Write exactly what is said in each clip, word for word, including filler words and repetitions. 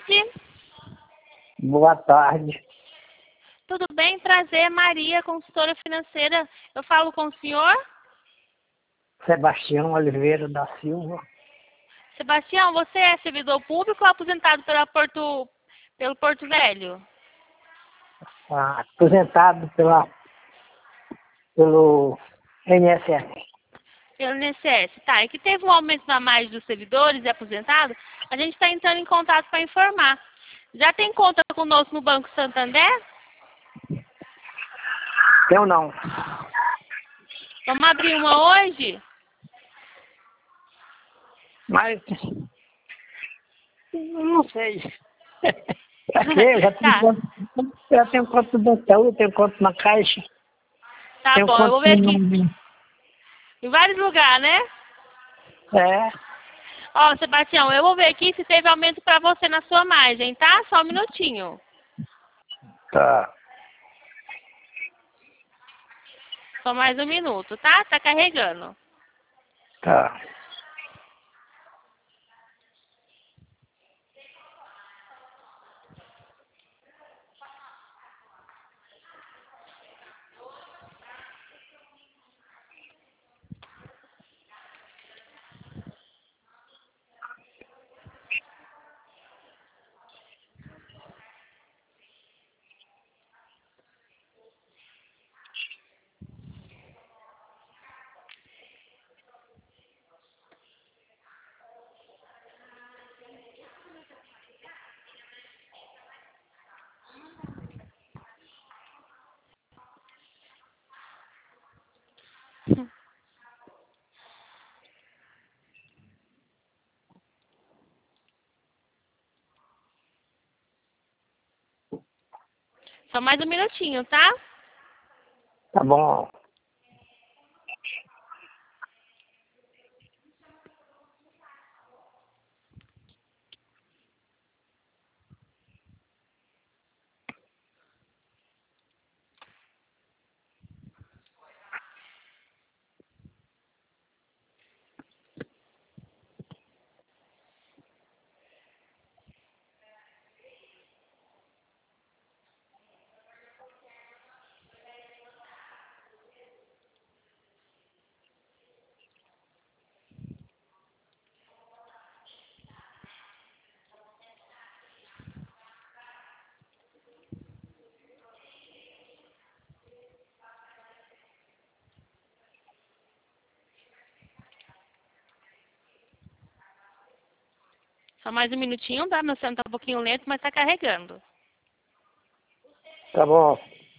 tarde. Boa tarde. Tudo bem? Prazer, Maria, consultora financeira. Eu falo com o senhor? Sebastião Oliveira da Silva. Sebastião, você é servidor público ou aposentado pela Porto, pelo Porto Velho? Ah, aposentado pela, pelo I N S S. Pelo I N S S. Tá, é que teve um aumento na margem dos servidores e aposentados. A gente está entrando em contato para informar. Já tem conta conosco no Banco Santander? Eu não. Vamos abrir uma hoje? Mas não sei. Pra quê? Eu já tenho Tá, conta, eu já tenho conta no Banco, eu tenho conta na Caixa, tá tenho bom. Eu conta vou ver aqui. no... Em vários lugares, né? É, Ó, Sebastião, eu vou ver aqui se teve aumento para você na sua margem, tá? Só um minutinho. tá, Só mais um minuto, tá? Tá carregando. tá. Só mais um minutinho, tá? Tá bom. Só mais um minutinho, tá? Meu celular tá um pouquinho lento, mas tá carregando. Tá bom.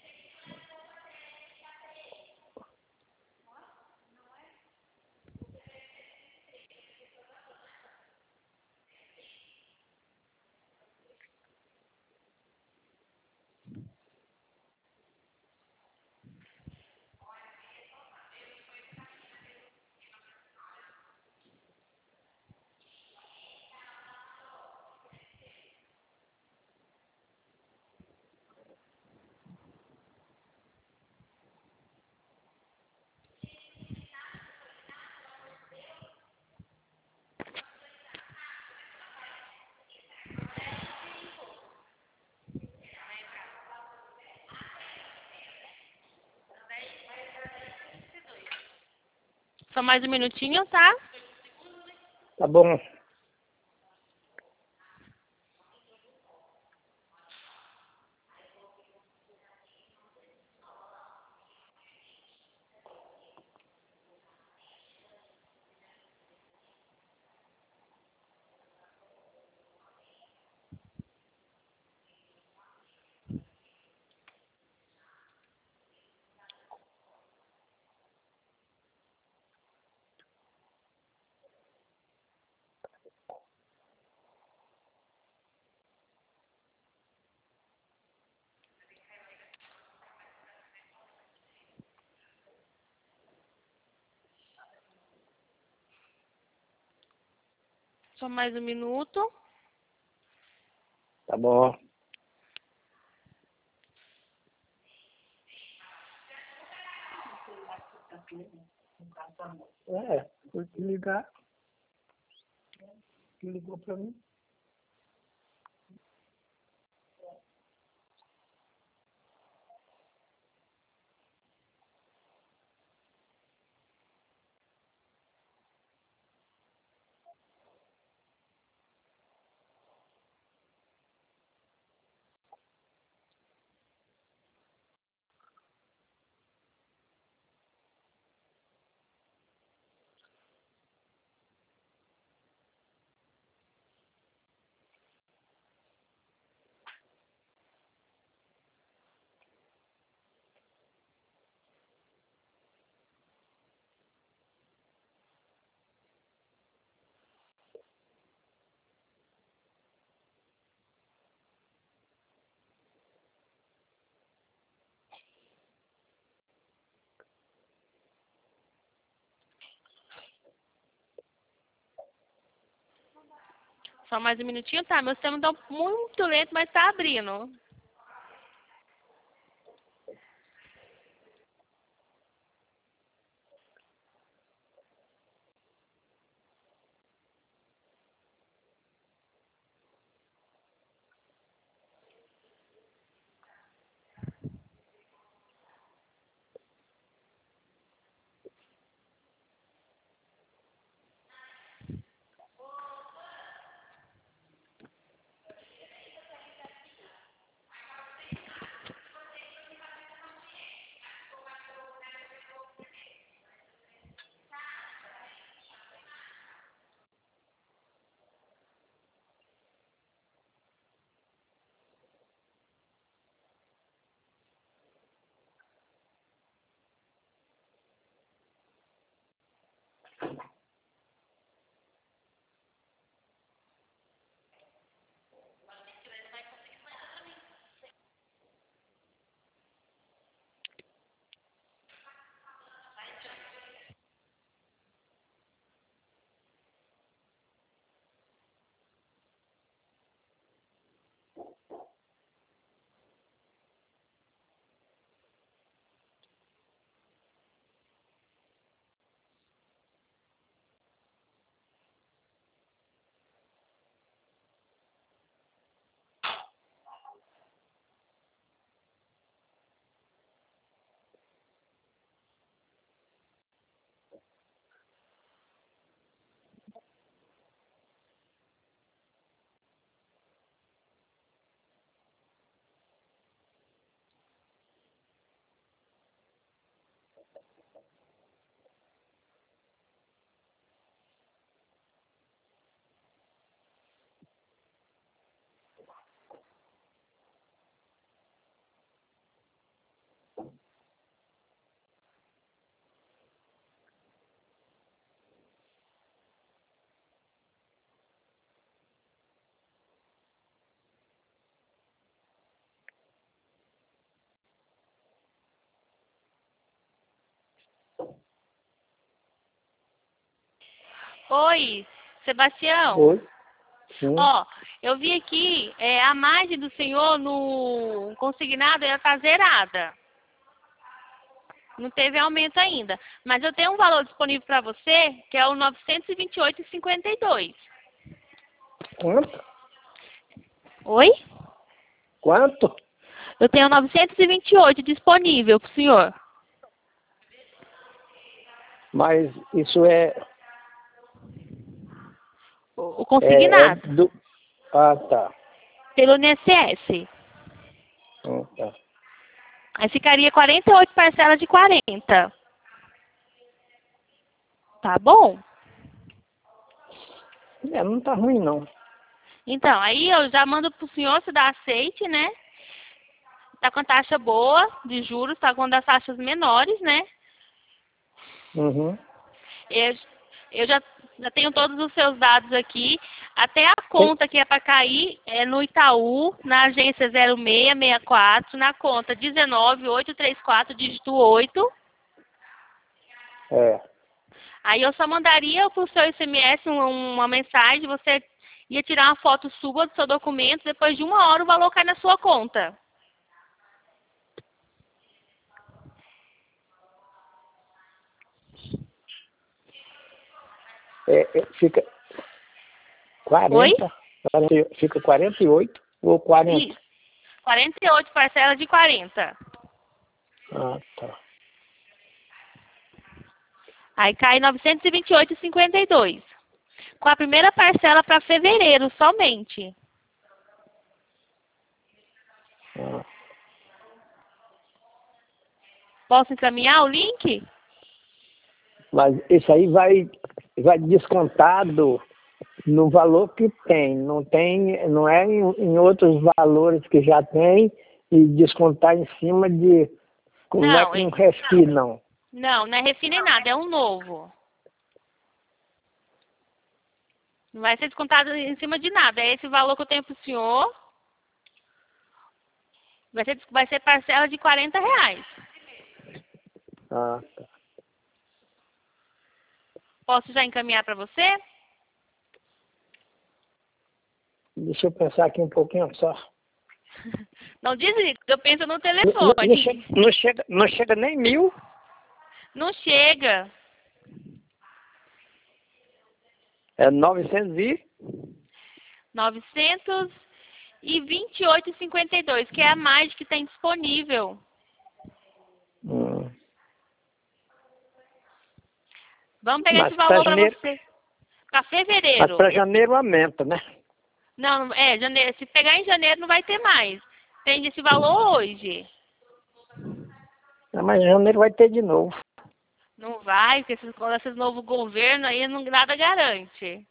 Só mais um minutinho, tá? Tá bom. Só mais um minuto. Tá bom. É, vou te ligar. Ligou pra mim. Só mais um minutinho, tá? Meu sistema tá muito lento, mas tá abrindo. Oi, Sebastião. Oi. Sim. Ó, eu vi aqui, é, a margem do senhor no consignado ela tá zerada. Não teve aumento ainda. Mas eu tenho um valor disponível para você, que é o novecentos e vinte e oito reais e cinquenta e dois centavos. Quanto? Oi? Quanto? Eu tenho novecentos e vinte e oito disponível para o senhor. Mas isso é... O, o É, é consignado. do... Ah, tá. Pelo I N S S. Hum, tá. Aí ficaria quarenta e oito parcelas de quarenta. Tá bom? É, não tá ruim, não. Então, aí eu já mando pro senhor se dá aceite, né? Tá com taxa boa de juros, tá com uma das taxas menores, né? Uhum. Eu, eu já, já tenho todos os seus dados aqui. Até a Tem... conta que é para cair é no Itaú, na agência zero seis seis quatro, na conta dezenove mil oitocentos e trinta e quatro, dígito oito. É. Aí eu só mandaria pro seu S M S um- uma mensagem, você ia tirar uma foto sua do seu documento, depois de uma hora o valor cai na sua conta. É, é, fica Oi? quarenta, quarenta, fica quarenta e oito ou quarenta? Isso. quarenta e oito parcelas de quarenta. Ah, tá. Aí cai novecentos e vinte e oito reais e cinquenta e dois. Com a primeira parcela para fevereiro somente. Ah. Posso encaminhar o link? Mas isso aí vai, vai descontado no valor que tem. Não tem, não é em, em outros valores que já tem e descontar em cima de... Não é Não, com é- refis, não. não, não é refis nem nada, é um novo. Não vai ser descontado em cima de nada. É esse valor que eu tenho para o senhor. Vai ser, vai ser parcela de quarenta reais. Ah, tá. Posso já encaminhar para você? Deixa eu pensar aqui um pouquinho só. Não desliga, eu penso no Não, telefone. não, chega, não, chega, não chega nem mil. Não chega. É novecentos e... novecentos e vinte e oito reais e cinquenta e dois, que é a mais que tem disponível. Hum. Vamos pegar Mas esse valor para janeiro, você. Para mas fevereiro. para janeiro aumenta, né? Não, é, janeiro. Se pegar em janeiro não vai ter mais. Tem esse valor hoje. Ah, mas janeiro vai ter de novo. Não vai, porque esses, com esses novos governos aí não, nada garante.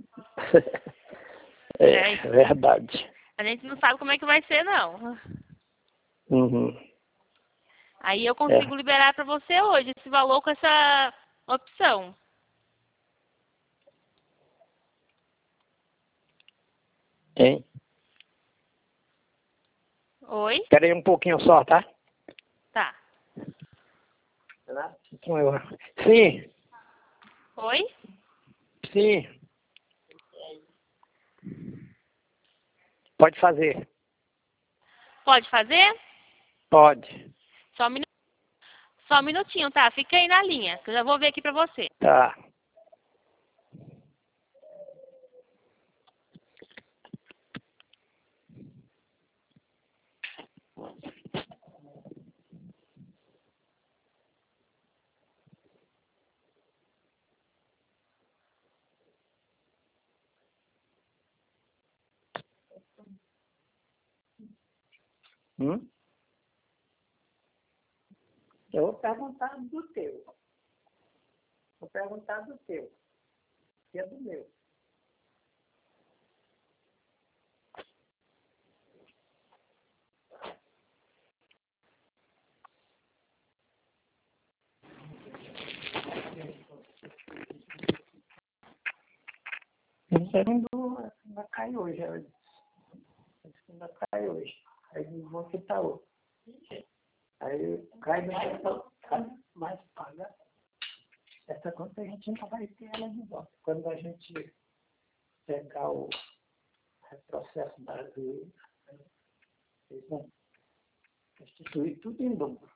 É, É, é verdade. a gente não sabe como é que vai ser, não. Uhum. Aí eu consigo É. liberar para você hoje esse valor com essa opção. Hein? Oi? Espera aí um pouquinho só, tá? Tá. Sim, Oi? sim. Pode fazer. Pode fazer? Pode. Só um, minu... Só um minutinho, tá? Fica aí na linha, que eu já vou ver aqui pra você. Tá. Hum? Eu vou perguntar do teu. Vou perguntar do teu. Que é do meu. Isso ainda ainda cai hoje. Ainda cai hoje. Aí vão quitar outro. Aí cai mais paga. Essa conta a gente não vai ter ela de volta. Quando a gente pegar o retrocesso da lei, eles vão restituir tudo em dobro.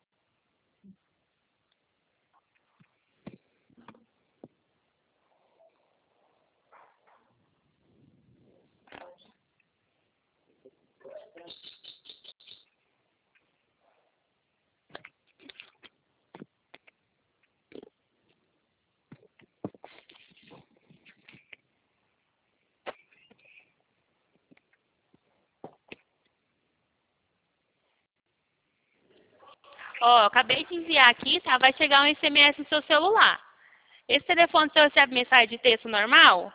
Ó, eu acabei de enviar aqui, tá? Vai chegar um S M S no seu celular. Esse telefone seu recebe mensagem de texto normal?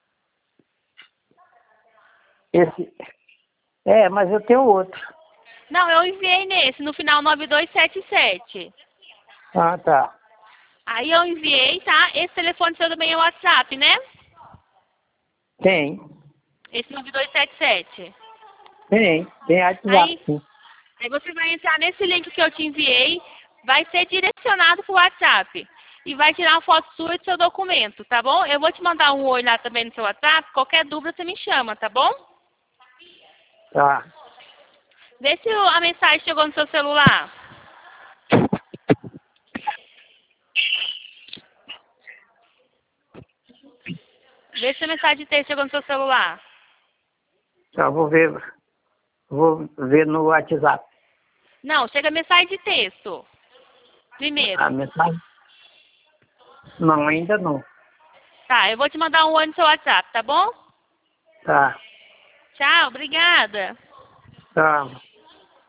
Esse, é, mas eu tenho outro. Não, eu enviei nesse, no final nove dois sete sete. Ah, tá. Aí eu enviei, tá? Esse telefone seu também é o WhatsApp, né? Tem. Esse nove dois sete sete. Tem. Tem WhatsApp, Aí, sim. aí você vai entrar nesse link que eu te enviei, vai ser direcionado pro WhatsApp. E vai tirar uma foto sua do seu documento, tá bom? Eu vou te mandar um oi lá também no seu WhatsApp. Qualquer dúvida você me chama, tá bom? Tá. Vê se a mensagem chegou no seu celular. Vê se a mensagem de texto chegou no seu celular. Tá, vou ver. Vou ver no WhatsApp. Não, chega a mensagem de texto. Primeiro. A mensagem? Não, ainda não. Tá, eu vou te mandar um oi no seu WhatsApp, tá bom? Tá. Tchau, obrigada. Tá.